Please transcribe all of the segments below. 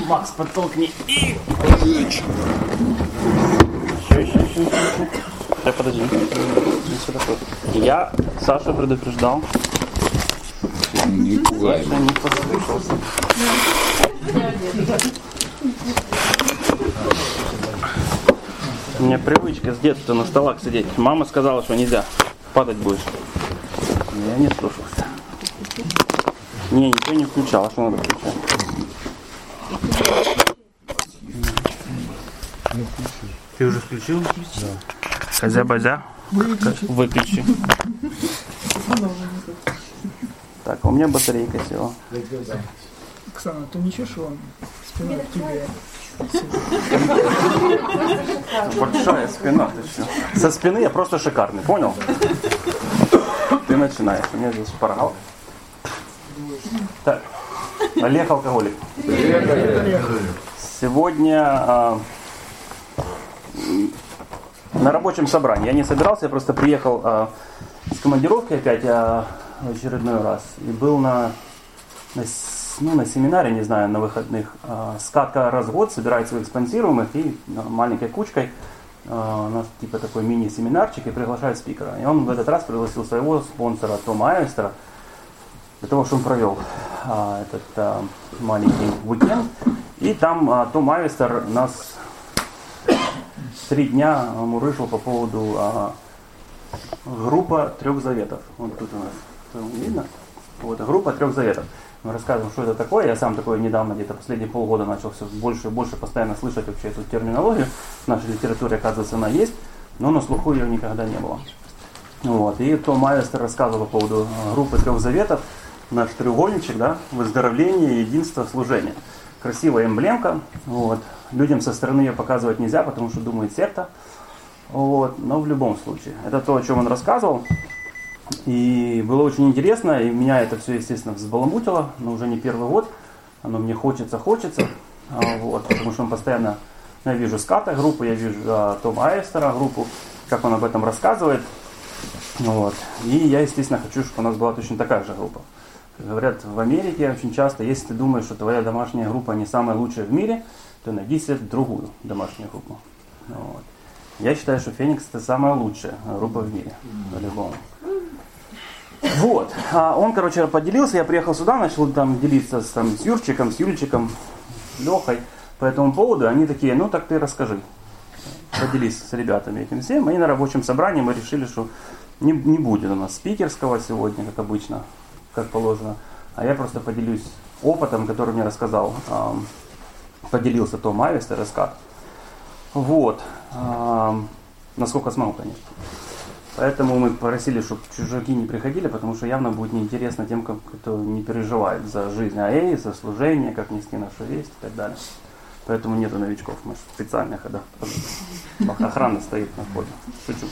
Макс, подтолкни. И... Еще. Так, подожди. Я Сашу предупреждал. Не пугай. Я не послышался. У меня привычка с детства на столах сидеть. Мама сказала, что нельзя. Падать будешь. Но я не слушался. Не, ничего не включал. А что надо включать? Ты уже включил? Да. Хозя-базя. Выключи. Так, у меня батарейка села. Оксана, ты ничего, что он спиной к тебе? Большая спина, ты что? Со спины я просто шикарный, понял? Ты начинаешь, у меня здесь шпаргал. Так, Олег алкоголик. Сегодня на рабочем собрании. Я не собирался, я просто приехал с командировки опять в очередной раз. И был на семинаре, не знаю, на выходных. Скатка раз в год собирает своих спонсируемых и маленькой кучкой у нас типа такой мини-семинарчик и приглашает спикера. И он в этот раз пригласил своего спонсора Тома Айвестера для того, чтобы он провел этот маленький уикенд. И там Том Айвестер нас 3 дня мурыжил по поводу группа 3 заветов. Вот тут у нас видно. Вот группа 3 заветов. Мы рассказываем, что это такое. Я сам такое недавно, где-то последние полгода начал все больше и больше постоянно слышать вообще эту терминологию. В нашей литературе, оказывается, она есть, но на слуху ее никогда не было. Вот. И Том Айвестер рассказывал по поводу группы 3 заветов. Наш треугольничек, да, выздоровление, единство, служение. Красивая эмблемка. Вот. Людям со стороны ее показывать нельзя, потому что думает секта. Вот. Но в любом случае. Это то, о чем он рассказывал. И было очень интересно. И меня это все, естественно, взбаламутило. Но уже не первый год. Оно мне хочется. Вот. Потому что он постоянно... Я вижу ската группу, я вижу Тома Айвестера группу, как он об этом рассказывает. Вот. И я, естественно, хочу, чтобы у нас была точно такая же группа. Говорят, в Америке очень часто, если ты думаешь, что твоя домашняя группа не самая лучшая в мире, то найди себе другую домашнюю группу. Вот. Я считаю, что Феникс это самая лучшая группа в мире. По-любому. Вот. Он, короче, поделился, я приехал сюда, начал там делиться с Юрчиком, с Юльчиком, Лехой по этому поводу. Они такие, ну так ты расскажи. Поделись с ребятами этим всем. И на рабочем собрании мы решили, что не будет у нас спикерского сегодня, как обычно, как положено. А я просто поделюсь опытом, который мне рассказал, поделился Том Айвестер и Скат. Вот. Насколько смогу, конечно. Поэтому мы просили, чтобы чужаки не приходили, потому что явно будет неинтересно тем, кто не переживает за жизнь АЭ, за служение, как нести нашу весть и так далее. Поэтому нету новичков, мы специально, когда охрана стоит на входе. Шучу.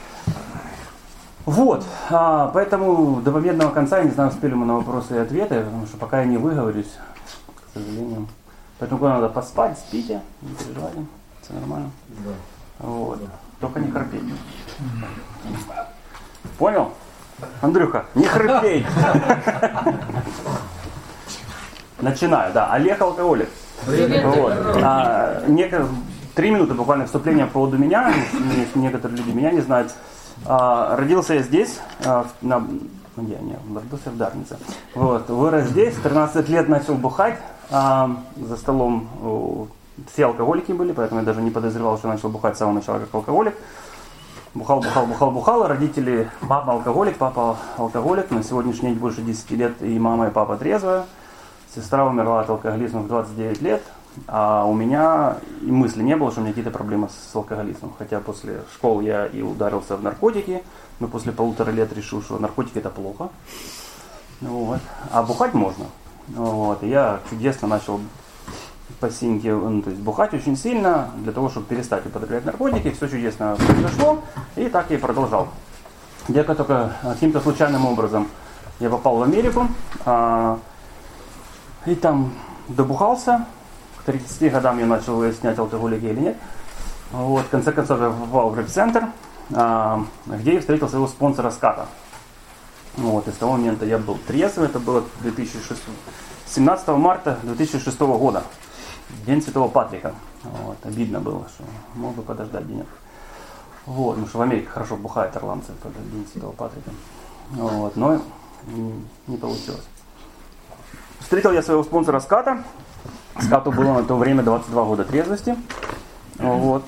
Вот, поэтому до победного конца, я не знаю, успели мы на вопросы и ответы, потому что пока я не выговорюсь, к сожалению. Поэтому когда надо поспать, спите, не переживайте, все нормально. Да. Вот. Только не храпеть. Понял? Андрюха, не храпеть. Начинаю, да. Олег алкоголик. Вот. 3 минуты буквально вступления по поводу меня. Некоторые люди меня не знают. Родился я здесь, родился в Дарнице. Вот. Вырос здесь, 13 лет начал бухать. За столом все алкоголики были, поэтому я даже не подозревал, что начал бухать с самого начала как алкоголик. Бухал. Родители, папа алкоголик. На сегодняшний день больше 10 лет и мама, и папа трезвая. Сестра умерла от алкоголизма в 29 лет. А у меня и мысли не было, что у меня какие-то проблемы с алкоголизмом. Хотя после школы я и ударился в наркотики, но после 1,5 лет решил, что наркотики это плохо. Вот. А бухать можно. Вот. И я чудесно начал по синьке, то есть бухать очень сильно, для того, чтобы перестать употреблять наркотики. Все чудесно произошло, и так я и продолжал. Где-то только каким-то случайным образом я попал в Америку, и там добухался. К 30 годам я начал выяснять, алкоголик или нет. Вот, в конце концов я попал в рэп-центр, где я встретил своего спонсора Ската. Вот, и с того момента я был трезвый, это было 17 марта 2006 года. День Святого Патрика. Вот, обидно было, что мог бы подождать денек. Вот, потому что в Америке хорошо бухают ирландцы в этот День Святого Патрика. Вот, но не получилось. Встретил я своего спонсора Ската. Скату было на то время 22 года трезвости. Вот.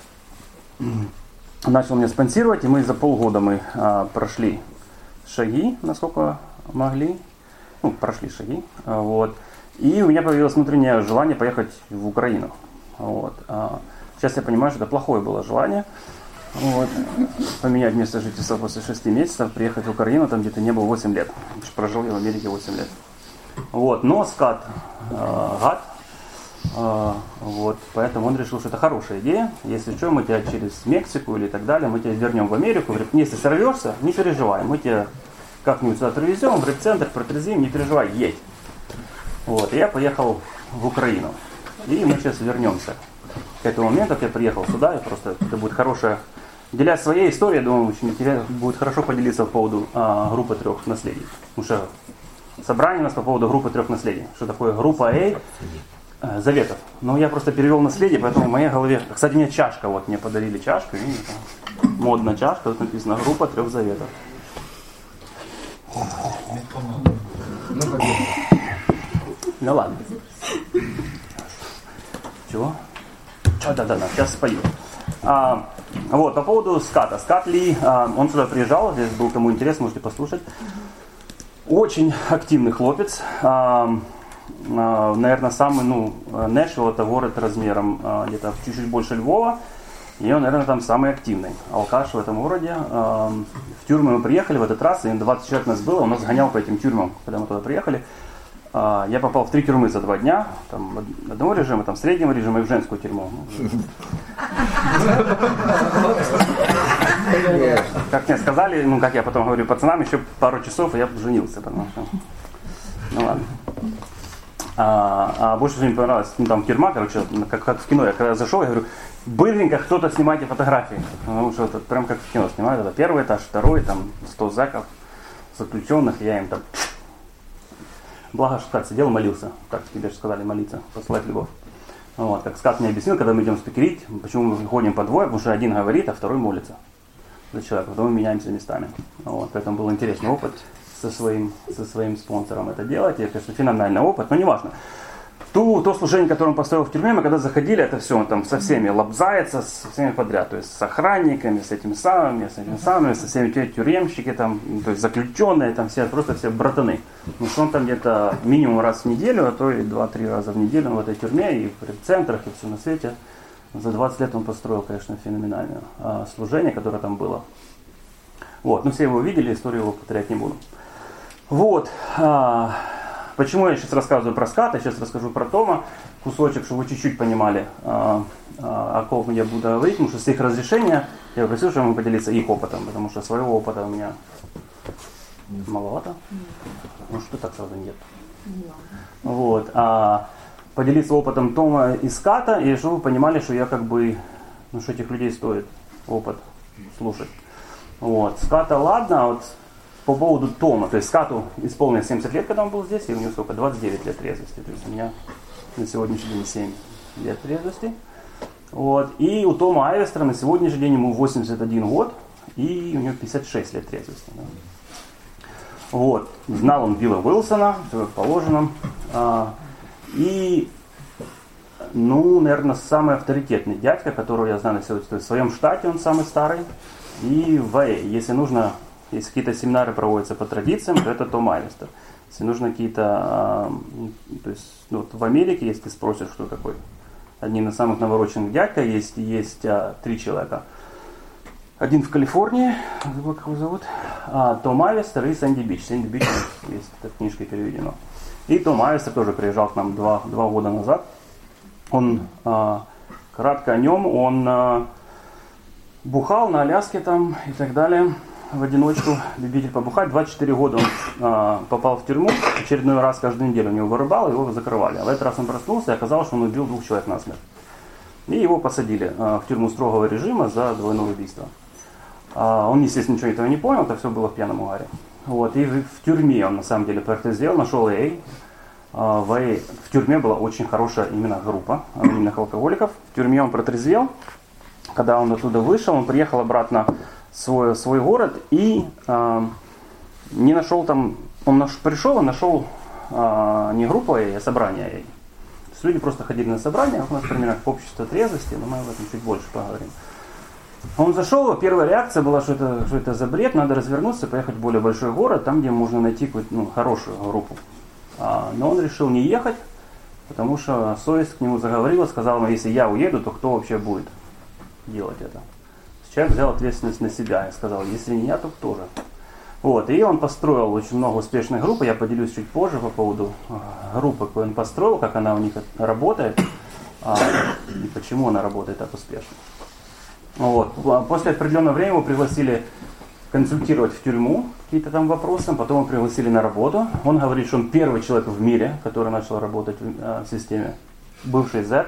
Начал меня спонсировать, и мы за полгода прошли шаги, насколько могли. Ну, прошли шаги. Вот. И у меня появилось внутреннее желание поехать в Украину. Вот. Сейчас я понимаю, что это плохое было желание. Вот. Поменять место жительства после 6 месяцев, приехать в Украину, там где-то не был 8 лет. Прожил я в Америке 8 лет. Вот. Но Скат гад. Вот. Поэтому он решил, что это хорошая идея. Если что, мы тебя через Мексику или так далее, мы тебя вернем в Америку. Говорит, если сорвешься, не переживай. Мы тебя как-нибудь сюда привезем, в репцентр, протрезвим, не переживай, едь. Вот. И я поехал в Украину. И мы сейчас вернемся к этому моменту, как я приехал сюда. И просто это будет хорошая... Делясь своей историей, я думаю, очень интересно, будет хорошо поделиться по поводу группы 3 наследий. Потому что собрание у нас по поводу группы 3 наследий. Что такое группа А заветов. Но я просто перевел наследие, поэтому в моей голове... Кстати, мне чашка, вот мне подарили чашку. Видите? Модная чашка, тут написано группа 3 заветов. Ну ладно. Чего? Да, сейчас спою. Вот, по поводу Ската. Скат Ли, он сюда приезжал, здесь был кому интересно, можете послушать. Очень активный хлопец. Наверное, самый, Нэшвилл это город размером где-то чуть-чуть больше Львова. И он, наверное, там самый активный алкаш в этом городе. В тюрьмы мы приехали в этот раз, и 20 человек нас было, он нас гонял по этим тюрьмам, когда мы туда приехали. Я попал в 3 тюрьмы за 2 дня, там одного режима, там среднего режима и в женскую тюрьму. Как мне сказали, как я потом говорю пацанам, еще пару часов, и я женился, потому что... Ну ладно. А больше всего мне понравилась, там тюрьма, короче, как в кино. Я когда зашел, я говорю, быстренько кто-то снимайте фотографии. Потому что это прям как в кино снимают. Это 1 этаж, 2, там 100 зэков заключенных, я им там... Благо, что Скат сидел и молился. Как тебе же сказали, молиться, посылать любовь. Вот, как Скат мне объяснил, когда мы идем спикерить, почему мы ходим по двое, потому что один говорит, а второй молится за человека. Потом мы меняемся местами. Вот, поэтому был интересный опыт со своим спонсором это делать. Я, конечно, феноменальный опыт, но неважно. То служение, которое он поставил в тюрьме, мы когда заходили, это все, он там со всеми лобзается, со всеми подряд. То есть с охранниками, с этими самыми, со всеми тюремщики, там, то есть заключенные, там все, просто все братаны. Потому что он там где-то минимум раз в неделю, а то и 2-3 раза в неделю в этой тюрьме, и в центрах, и все на свете. За 20 лет он построил, конечно, феноменальное служение, которое там было. Вот, все его видели, историю его повторять не буду. Вот. Почему я сейчас рассказываю про Ската, сейчас расскажу про Тома, кусочек, чтобы вы чуть-чуть понимали, о ком я буду говорить, потому что с их разрешения я попросил, чтобы мы поделиться их опытом, потому что своего опыта у меня маловато. Ну что так сразу нет. Вот. Поделиться опытом Тома и Ската, и чтобы вы понимали, что я что этих людей стоит опыт слушать. Вот. Ската ладно, а вот по поводу Тома, то есть Скату исполнилось 70 лет, когда он был здесь, и у него сколько? 29 лет трезвости. То есть у меня на сегодняшний день 7 лет трезвости. Вот. И у Тома Айвестера на сегодняшний день ему 81 год, и у него 56 лет трезвости. Да. Вот. Знал он Билла Уилсона, все как положено. И, наверное, самый авторитетный дядька, которого я знаю на сегодня, то есть в своем штате он самый старый. И в АЭ, если какие-то семинары проводятся по традициям, то это Том Айвестер. Если нужно какие-то, в Америке, если ты спросишь, что такой одним из самых навороченных дядька, есть 3 человека. Один в Калифорнии, забыл, как его зовут, Том Айвестер и Сэнди Бич. Сэнди Бич есть, это книжкой переведено. И Том Айвестер тоже приезжал к нам 2 года назад. Он, кратко о нем, он бухал на Аляске там и так далее. В одиночку, любитель побухать. 24 года он попал в тюрьму. Очередной раз каждую неделю у него вырубал, его закрывали. А в этот раз он проснулся и оказалось, что он убил 2 человек насмерть. И его посадили в тюрьму строгого режима за двойное убийство. Он, естественно, ничего этого не понял, это все было в пьяном угаре. Вот. И в тюрьме он на самом деле протрезвел, нашел AA, в тюрьме была очень хорошая именно группа анонимных алкоголиков. В тюрьме он протрезвел. Когда он оттуда вышел, он приехал обратно в свой город и не нашел там, пришел и нашел не группу, а собрание. То есть люди просто ходили на собрания, у нас примерно как общество трезвости, но мы об этом чуть больше поговорим. Он зашел, первая реакция была, что это за бред, надо развернуться, поехать в более большой город, там, где можно найти какую-то хорошую группу. Но он решил не ехать, потому что совесть к нему заговорила, сказала, если я уеду, то кто вообще будет делать это? Человек взял ответственность на себя и сказал, если не я, то кто же? Вот, и он построил очень много успешных групп, я поделюсь чуть позже по поводу группы, какую он построил, как она у них работает, и почему она работает так успешно. Вот. После определенного времени его пригласили консультировать в тюрьму какие-то там вопросы, потом его пригласили на работу. Он говорит, что он первый человек в мире, который начал работать в системе, бывший Z,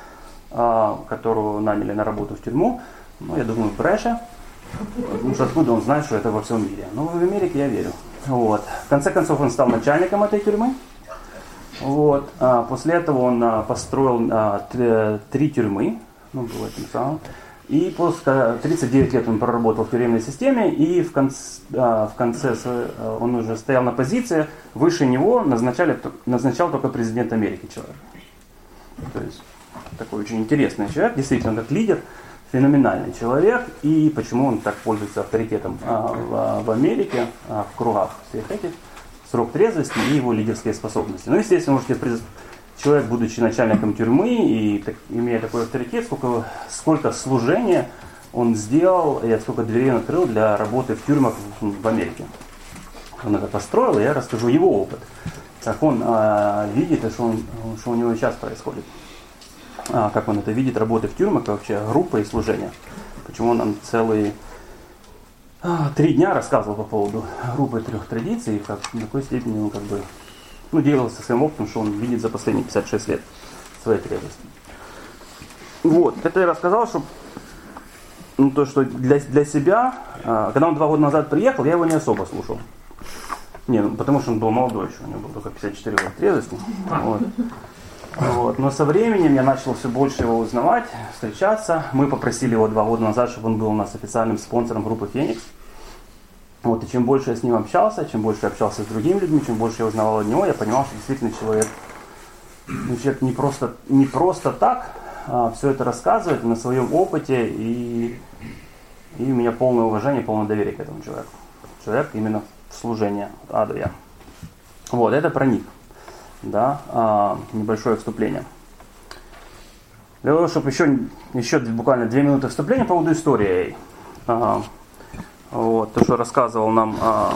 которого наняли на работу в тюрьму. Ну, я думаю, бреше. Потому что откуда он знает, что это во всем мире. Ну, в Америке я верю. Вот. В конце концов, он стал начальником этой тюрьмы. Вот. После этого он построил 3 тюрьмы. Ну, было этим самым. И после 39 лет он проработал в тюремной системе, и в конце он уже стоял на позиции, выше него назначал только президент Америки человек. То есть такой очень интересный человек, действительно как лидер, феноменальный человек, и почему он так пользуется авторитетом в Америке, в кругах всех этих, срок трезвости и его лидерские способности. Ну, естественно, можете человек, будучи начальником тюрьмы и имея такой авторитет, сколько служения он сделал и сколько дверей он открыл для работы в тюрьмах в Америке. Он это построил, и я расскажу его опыт, как он видит и что у него сейчас происходит. Как он это видит, работы в тюрьмах, вообще группа и служение. Почему он нам целые 3 дня рассказывал по поводу группы 3 традиций, и в какой степени он делился своим опытом, что он видит за последние 56 лет своей трезвости. Вот, это я рассказал, что то, что для себя, когда он 2 года назад приехал, я его не особо слушал. Потому что он был молодой еще, у него было только 54 года трезвости. Вот. Но со временем я начал все больше его узнавать, встречаться. Мы попросили его 2 года назад, чтобы он был у нас официальным спонсором группы «Феникс». Вот, и чем больше я с ним общался, чем больше я общался с другими людьми, чем больше я узнавал от него, я понимал, что действительно человек не просто так все это рассказывает на своем опыте, и у меня полное уважение, полное доверие к этому человеку. Человек именно в служении от А до Я. Вот, это про них. Да, небольшое вступление. Для того, чтобы еще буквально 2 минуты вступления по поводу истории. Вот, то, что рассказывал нам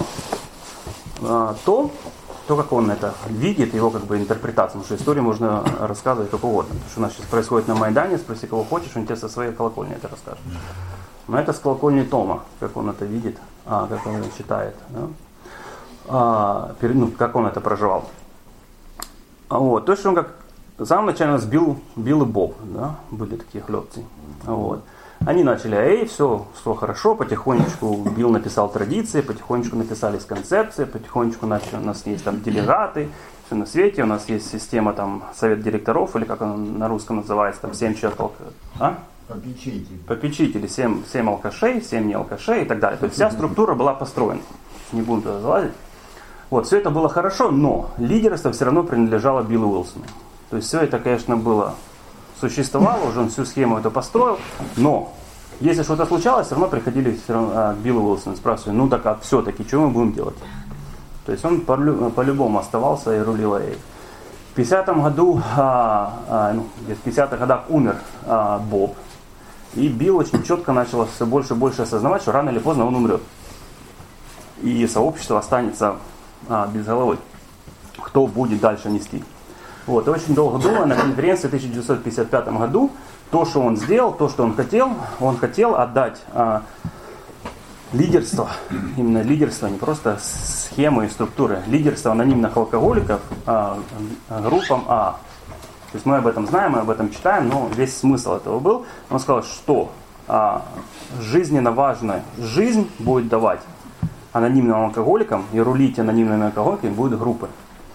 то, как он это видит, его интерпретация. Потому что историю можно рассказывать как угодно. То, что у нас сейчас происходит на Майдане, спроси кого хочешь, он тебе со своей колокольни это расскажет. Но это с колокольни Тома, как он это видит, как он это читает, да? Как он это проживал. Вот, то, что он в самом начале у нас Билл и Боб, да, были такие хлопцы. Вот. Они начали, все хорошо, потихонечку Билл написал традиции, потихонечку написались концепции, потихонечку начали, у нас есть там делегаты, все на свете, у нас есть система там совет директоров, или как она на русском называется, там 7 человек, попечители, 7 алкашей, 7 не алкашей и так далее. То есть вся структура была построена, не будем туда залазить. Вот, все это было хорошо, но лидерство все равно принадлежало Биллу Уилсону. То есть все это, конечно, существовало, уже он всю схему это построил, но если что-то случалось, все равно приходили к Биллу Уилсону и спрашивали, так все-таки, что мы будем делать? То есть он по-любому оставался и рулил ей. В 50-м году, в 50-х годах умер Боб, и Билл очень четко начал все больше и больше осознавать, что рано или поздно он умрет. И сообщество останется без головы. Кто будет дальше нести? Вот, и очень долго думая, на конференции в 1955 году, то, что он сделал, то, что он хотел отдать лидерство, именно лидерство, не просто схемы и структуры, лидерство анонимных алкоголиков группам А. То есть мы об этом знаем, мы об этом читаем, но весь смысл этого был. Он сказал, что жизненно важная жизнь будет давать анонимным алкоголикам, и рулить анонимными алкоголиками будут группы.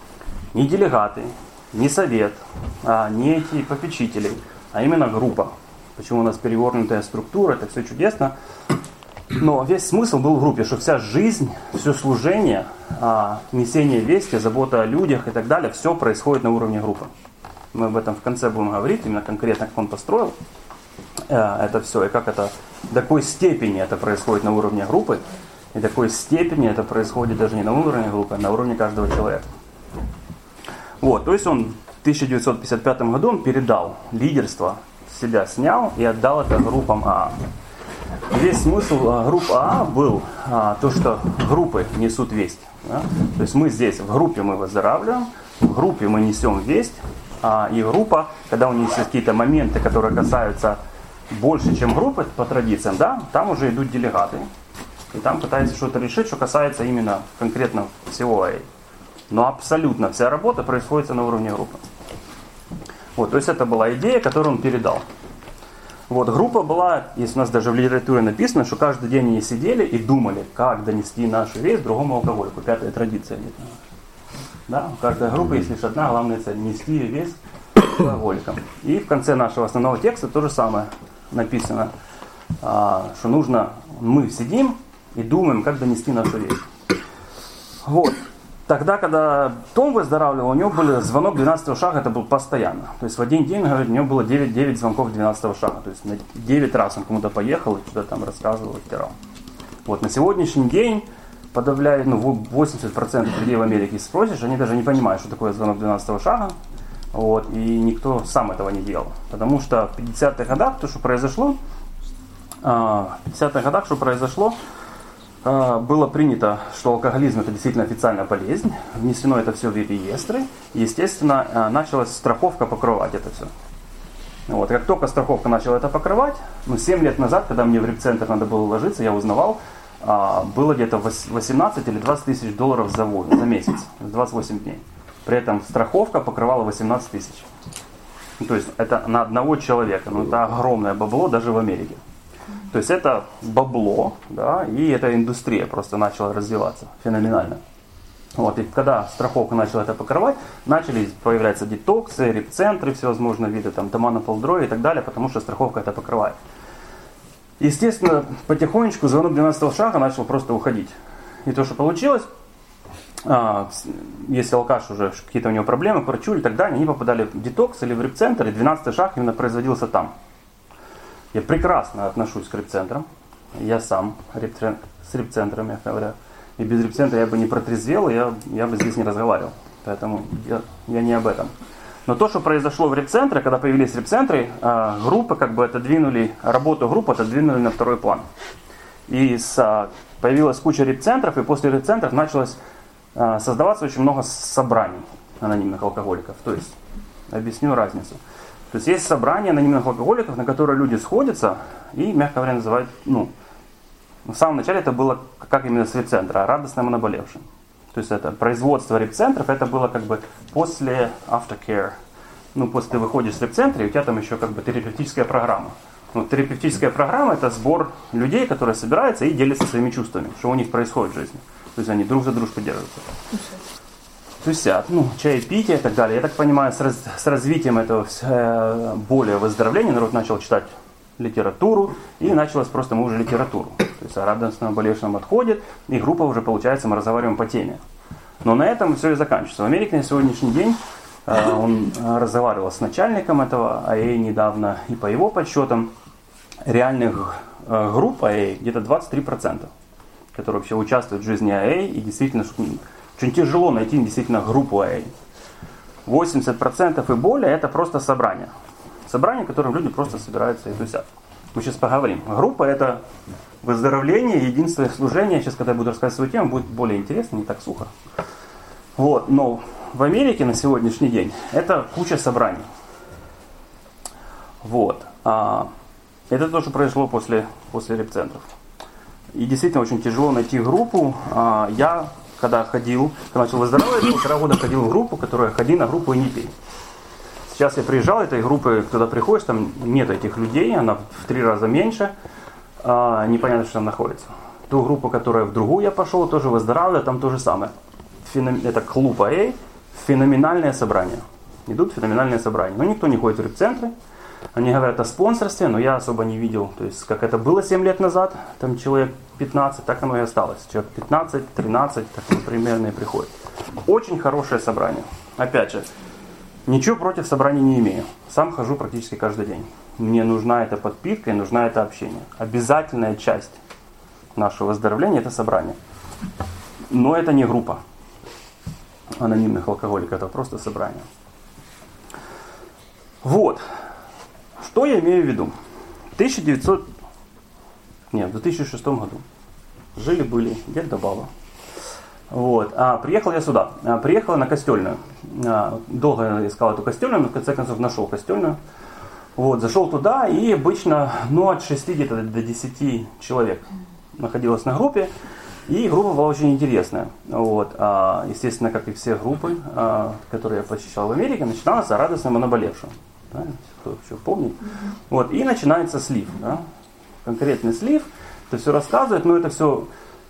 не делегаты, не совет, не эти попечители, а именно группа. Почему у нас перевернутая структура, это все чудесно. Но весь смысл был в группе, что вся жизнь, все служение, несение вести, забота о людях и так далее, все происходит на уровне группы. Мы об этом в конце будем говорить, именно конкретно, как он построил это все, и как это, до какой степени это происходит на уровне группы, и до какой степени это происходит даже не на уровне группы, а на уровне каждого человека. Вот, то есть он в 1955 году он передал лидерство, себя снял и отдал это группам АА. Весь смысл групп АА был то, что группы несут весть. Да? То есть мы здесь, в группе мы выздоравливаем, в группе мы несем весть, и группа, когда у них есть какие-то моменты, которые касаются больше, чем группы по традициям, да, там уже идут делегаты, и там пытаются что-то решить, что касается именно конкретно всего АА. Но абсолютно вся работа происходит на уровне группы. Вот, то есть это была идея, которую он передал. Вот, группа была, если у нас даже в литературе написано, что каждый день они сидели и думали, как донести нашу весть другому алкоголику. 5-я традиция. Да, у каждой группы есть лишь одна главная цель – нести весть алкоголикам. И в конце нашего основного текста то же самое написано, что нужно, мы сидим и думаем, как донести нашу весть. Вот. Тогда, когда Том выздоравливал, у него был звонок 12-го шага, это был постоянно. То есть в один день, говорит, у него было 9 звонков 12-го шага. То есть на 9 раз он кому-то поехал и что-то там рассказывал, втирал. Вот на сегодняшний день подавляет, 80% людей в Америке спросишь, они даже не понимают, что такое звонок 12-го шага. Вот, и никто сам этого не делал. Потому что в 50-х годах то, что произошло, было принято, что алкоголизм это действительно официальная болезнь, внесено это все в реестры, и, естественно, началась страховка покрывать это все. Вот, как только страховка начала это покрывать, 7 лет назад, когда мне в репцентр надо было ложиться, я узнавал, было где-то 18 или 20 тысяч долларов за месяц, 28 дней. При этом страховка покрывала 18 тысяч. То есть это на одного человека, это огромное бабло даже в Америке. То есть это бабло, да, и эта индустрия просто начала развиваться феноменально. Вот, и когда страховка начала это покрывать, начали появляться детоксы, репцентры, всевозможные виды, там, дома на полдроге и так далее, потому что страховка это покрывает. Естественно, потихонечку звонок 12-го шага начал просто уходить. И то, что получилось, если алкаш уже какие-то у него проблемы, к врачу и так далее, они попадали в детокс или в репцентр, и 12-й шаг именно производился там. Я прекрасно отношусь к репцентрам. Я сам с репцентром, я говорю. И без репцентра я бы не протрезвел, я бы здесь не разговаривал. Поэтому я не об этом. Но то, что произошло в репцентре, когда появились репцентры, группы работу группы отодвинули на второй план. И появилась куча репцентров, и после репцентров началось создаваться очень много собраний анонимных алкоголиков. То есть, объясню разницу. То есть есть собрания анонимных алкоголиков, на которые люди сходятся и, мягко говоря, называют, в самом начале это было как именно с репцентра, радостным и наболевшим. То есть это производство репцентров, это было как бы после aftercare. После ты выходишь с репцентра, и у тебя там еще как бы терапевтическая программа. Терапевтическая программа это сбор людей, которые собираются и делятся своими чувствами, что у них происходит в жизни. То есть они друг за дружку держатся. Тусят, чай пить и так далее. Я так понимаю, с развитием этого более выздоровления народ начал читать литературу, и началось просто мы уже литературу. То есть о радостном болевшем отходит, и группа уже получается, мы разговариваем по теме. Но на этом все и заканчивается. В Америке на сегодняшний день он разговаривал с начальником этого АА недавно, и по его подсчетам реальных групп АА где-то 23%, которые вообще участвуют в жизни АА, и действительно очень тяжело найти действительно группу АА. 80% и более это просто собрание. Собрание, в котором люди просто собираются и тусят. Мы сейчас поговорим. Группа это выздоровление, единство и служение. Сейчас, когда я буду рассказывать свою тему, будет более интересно, не так сухо. Вот. Но в Америке на сегодняшний день это куча собраний. Вот. Это то, что произошло после репцентров. И действительно очень тяжело найти группу. Я когда начал выздоравливать, 1,5 года ходил в группу, которая ходи на группу и не пей. Сейчас я приезжал, этой группы, туда приходишь, там нет этих людей, она в 3 раза меньше, непонятно, что там находится. Ту группу, которая в другую я пошел, тоже выздоравливаю, там то же самое. Это клуб АА, Феноменальное собрание. Идут феноменальные собрания. Но никто не ходит в репцентры. Они говорят о спонсорстве, но я особо не видел. То есть, как это было 7 лет назад, там человек 15, так оно и осталось. Человек 15, 13, так оно примерно и приходит. Очень хорошее собрание. Опять же, ничего против собраний не имею. Сам хожу практически каждый день. Мне нужна эта подпитка и нужна это общение. Обязательная часть нашего выздоровления – это собрание. Но это не группа анонимных алкоголиков, это просто собрание. Вот. Что я имею в виду? В 2006 году жили-были дед да баба. Вот. Приехал я сюда. Приехал на Костельную. Долго я искал эту Костельную, но в конце концов нашел Костельную. Вот. Зашел туда, и обычно от 6 где-то до 10 человек находилось на группе. И группа была очень интересная. Вот. Естественно, как и все группы, которые я посещал в Америке, начиналась о радостном и наболевшем. Да? Кто еще помнит. Вот. И начинается слив. Да? Конкретный слив. Это все рассказывает, но это все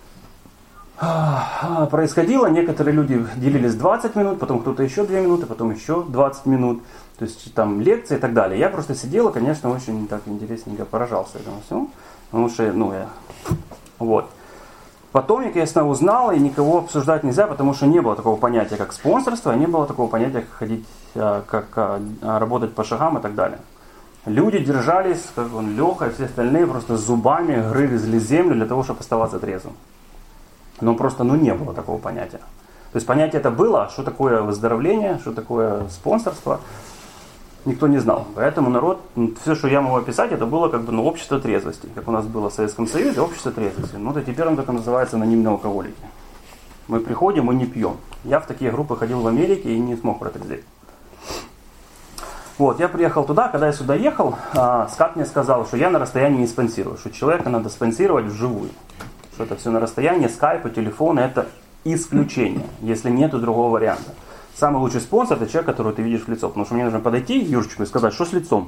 происходило. Некоторые люди делились 20 минут, потом кто-то еще 2 минуты, потом еще 20 минут. То есть там лекции и так далее. Я просто сидел и, конечно, очень так интересненько поражался этому всему. Потому что, вот. Потом я, конечно, узнал, и никого обсуждать нельзя, потому что не было такого понятия, как спонсорство, не было такого понятия, как ходить, как работать по шагам и так далее. Люди держались, как Леха и все остальные, просто зубами грызли землю для того, чтобы оставаться трезвым. Но просто, не было такого понятия. То есть понятие это было, что такое выздоровление, что такое спонсорство, никто не знал. Поэтому народ, все, что я могу описать, это было как бы общество трезвости. Как у нас было в Советском Союзе, общество трезвости. То теперь оно только называется анонимные алкоголики. Мы приходим и не пьем. Я в такие группы ходил в Америке и не смог протрезветь. Вот, я приехал туда, когда я сюда ехал, Скат мне сказал, что я на расстоянии не спонсирую, что человека надо спонсировать вживую. Что это все на расстоянии, скайпа, телефона, это исключение, если нету другого варианта. Самый лучший спонсор – это человек, которого ты видишь в лицо. Потому что мне нужно подойти к Юрчику и сказать, что с лицом.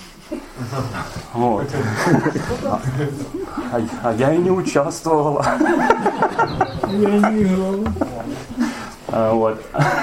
Вот. А я и не участвовала. Я не играл. Вот.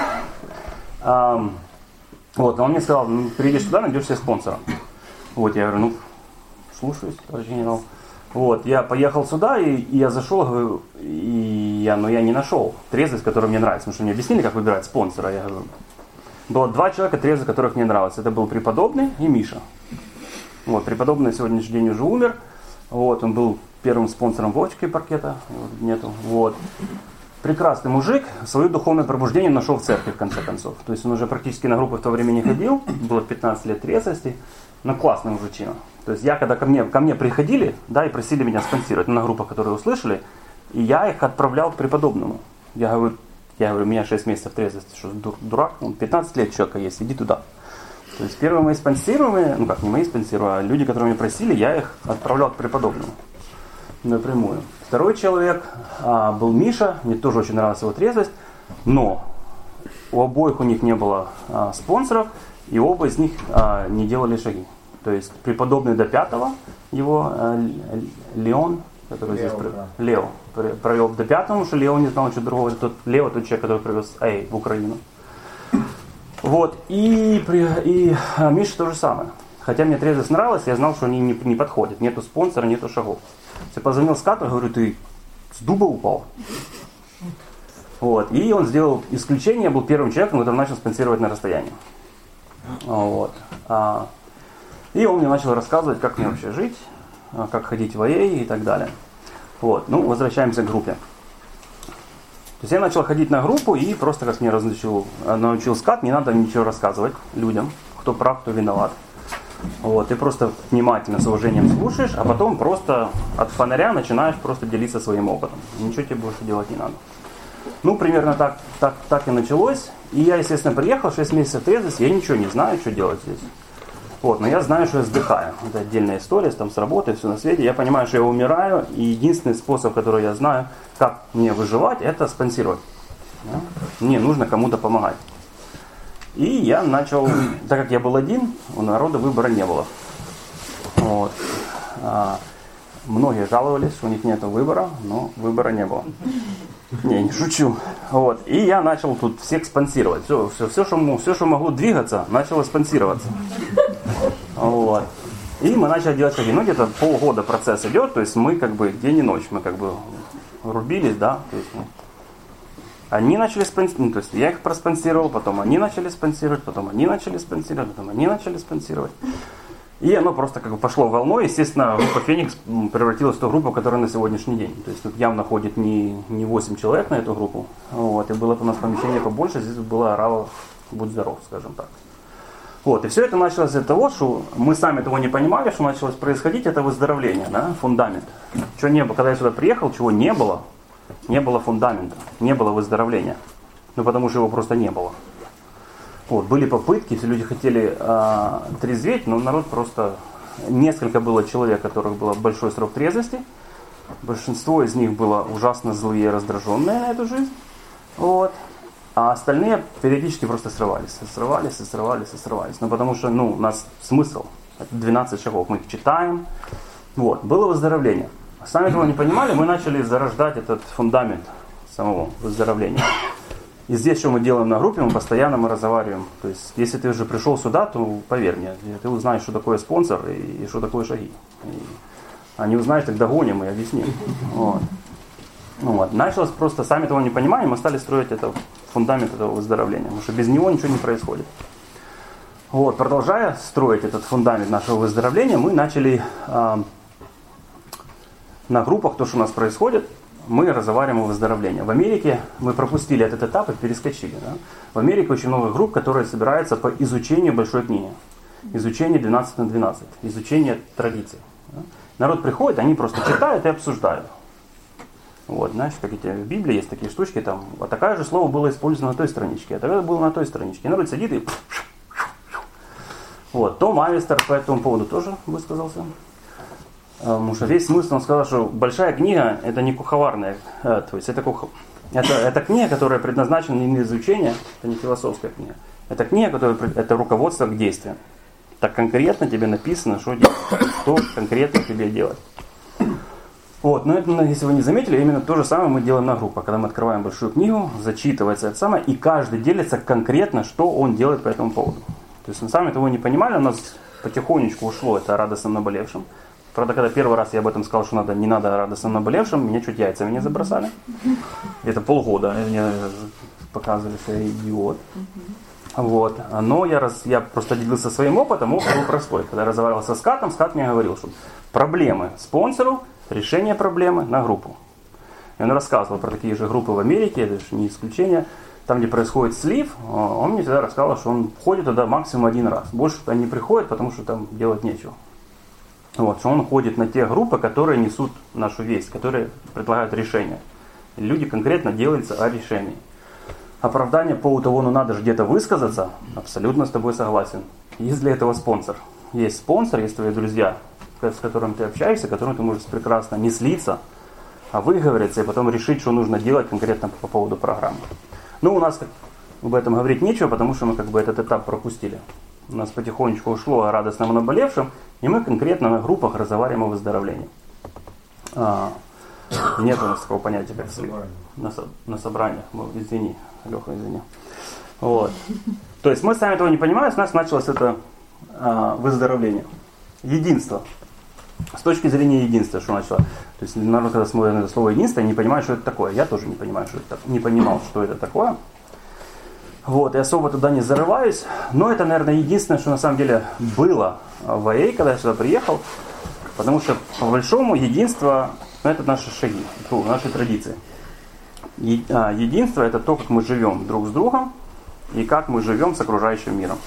Вот, а он мне сказал, приедешь туда, найдешь себе спонсора. Вот, я говорю, слушаюсь, товарищ генерал. Вот, я поехал сюда, и я зашел, говорю, я не нашел трезвость, которая мне нравится. Потому что мне объяснили, как выбирать спонсора. Я говорю, было 2 человека трезвых, которых мне нравилось. Это был преподобный и Миша. Вот, преподобный на сегодняшний день уже умер. Вот, он был первым спонсором Вовчика и Паркета. Нету. Вот. Прекрасный мужик, свое духовное пробуждение нашел в церкви, в конце концов. То есть он уже практически на группы в то время не ходил. Было 15 лет трезвости. Но классный мужичина. То есть когда ко мне приходили, да, и просили меня спонсировать на группах, которые услышали, и я их отправлял к преподобному. Я говорю, у меня 6 месяцев трезвости, что дурак, 15 лет человека есть, иди туда. То есть первые мои спонсируемые, не мои спонсируемые, а люди, которые меня просили, я их отправлял к преподобному напрямую. Второй человек был Миша, мне тоже очень нравилась его трезвость, но у обоих у них не было спонсоров, и оба из них не делали шаги. То есть преподобный до 5-го, его Леон, который здесь Лео провел до 5-го, потому что Лео не знал ничего другого. Лео тот человек, который привез в Украину. Вот, и Миша то же самое. Хотя мне трезвость нравилась, я знал, что они не подходят. Нету спонсора, нету шагов. Я позвонил Скату, говорю, ты с дуба упал? Вот, и он сделал исключение, я был первым человеком, который начал спонсировать на расстоянии. Вот. И он мне начал рассказывать, как мне вообще жить, как ходить в АЭ и так далее. Вот. Возвращаемся к группе. То есть я начал ходить на группу, и просто, как меня научил Скат, не надо ничего рассказывать людям, кто прав, кто виноват. Вот. Ты просто внимательно, с уважением слушаешь, а потом просто от фонаря начинаешь просто делиться своим опытом. Ничего тебе больше делать не надо. Примерно так и началось. И я, естественно, приехал, 6 месяцев трезвости, я ничего не знаю, что делать здесь. Вот, но я знаю, что я сдыхаю. Это отдельная история, там с работой, все на свете. Я понимаю, что я умираю, и единственный способ, который я знаю, как мне выживать, это спонсировать. Да? Мне нужно кому-то помогать. И я начал, так как я был один, у народа выбора не было. Вот. Многие жаловались, что у них нет выбора, но выбора не было. Не шучу. Вот. И я начал тут всех спонсировать. Все, что могло двигаться, начало спонсироваться. Вот. И мы начали делать шаги. Ну, где-то полгода процесс идет, то есть мы как бы день и ночь, мы как бы рубились, да. То есть, они начали спонсировать, то есть я их проспонсировал, потом они начали спонсировать, потом они начали спонсировать, потом они начали спонсировать. И оно просто как бы пошло волной. Естественно, группа «Феникс» превратилась в ту группу, которая на сегодняшний день. То есть тут явно ходит не 8 человек на эту группу. Вот, и было бы у нас помещение побольше, здесь было орало «Будь здоров», скажем так. Вот, и все это началось из-за того, что мы сами того не понимали, что началось происходить, это выздоровление, да, фундамент. Чего не было, когда я сюда приехал, чего не было фундамента, не было выздоровления. Ну, потому что его просто не было. Вот, были попытки, все люди хотели трезветь, но народ просто... Несколько было человек, у которых был большой срок трезвости. Большинство из них было ужасно злые и раздраженные на эту жизнь. Вот. А остальные периодически просто срывались. Ну, потому что, у нас смысл. Это 12 шагов. Мы их читаем. Вот. Было выздоровление. Сами этого не понимали, мы начали зарождать этот фундамент самого выздоровления. И здесь, что мы делаем на группе, мы постоянно разговариваем. То есть, если ты уже пришел сюда, то поверь мне, ты узнаешь, что такое спонсор и что такое шаги. А не узнаешь, тогда гоним и объясним. Вот. Вот. Началось просто, сами того не понимали, мы стали строить это, фундамент этого выздоровления. Потому что без него ничего не происходит. Вот. Продолжая строить этот фундамент нашего выздоровления, мы начали на группах, то, что у нас происходит, мы разговариваем о выздоровлении. В Америке мы пропустили этот этап и перескочили. Да? В Америке очень много групп, которые собираются по изучению большой книги. Изучение 12/12. Изучение традиций. Да? Народ приходит, они просто читают и обсуждают. Вот, знаешь, как эти в Библии есть такие штучки, там, а такое же слово было использовано на той страничке, а такое было на той страничке. И народ сидит и... Вот, Том Авистер по этому поводу тоже высказался. Потому что весь смысл, он сказал, что большая книга это не куховарная, то есть это книга, которая предназначена не для изучения, это не философская книга. Это книга, это руководство к действию. Так конкретно тебе написано, что конкретно тебе делать. Вот, но это, если вы не заметили, именно то же самое мы делаем на группах. Когда мы открываем большую книгу, зачитывается это самое, и каждый делится конкретно, что он делает по этому поводу. То есть мы сами того не понимали, у нас потихонечку ушло это о радостном наболевшем. Правда, когда первый раз я об этом сказал, что не надо о радостном наболевшем, меня чуть яйцами не забросали. Это полгода мне показывали, что я идиот. Вот. Но я просто делился своим опытом, опыт был простой. Когда я разговаривал со Скатом, Скат мне говорил, что проблемы спонсору, решение проблемы на группу. И он рассказывал про такие же группы в Америке, это же не исключение, там, где происходит слив, он мне всегда рассказывал, что он ходит туда максимум один раз. Больше туда не приходит, потому что там делать нечего. Вот, что он ходит на те группы, которые несут нашу весть, которые предлагают решения. И люди конкретно делятся о решении. Оправдание по поводу того, надо же где-то высказаться, абсолютно с тобой согласен. Есть для этого спонсор. Есть спонсор, есть твои друзья, с которыми ты общаешься, которым ты можешь прекрасно не слиться, а выговориться и потом решить, что нужно делать конкретно по поводу программы. Ну, у нас об этом говорить нечего, потому что мы как бы этот этап пропустили. У нас потихонечку ушло о радостном наболевшем, и мы конкретно на группах разговариваем о выздоровлении. Нет у нас такого понятия, как слив. На собраниях. Извини, Леха, извини. Вот. То есть мы сами этого не понимаем, у нас началось это выздоровление. Единство. С точки зрения единства, что начало. То есть народ, когда смотрит на это слово единство, не понимает, что это такое. Я тоже не понимаю, не понимал, что это такое. Вот, и особо туда не зарываюсь. Но это, наверное, единственное, что на самом деле было в АЭ, когда я сюда приехал. Потому что, по большому, единство это наши шаги, наши традиции. Единство это то, как мы живем друг с другом и как мы живем с окружающим миром.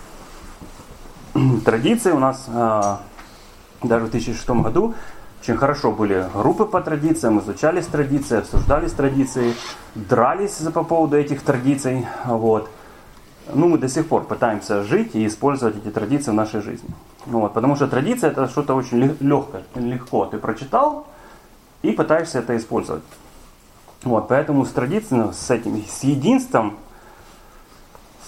Традиции у нас даже в 2006 году очень хорошо были группы по традициям, изучались традиции, обсуждались традиции, дрались по поводу этих традиций. Вот. Ну, мы до сих пор пытаемся жить и использовать эти традиции в нашей жизни. Вот. Потому что традиция это что-то очень легко. Ты прочитал и пытаешься это использовать. Вот. Поэтому с традициями, с единством,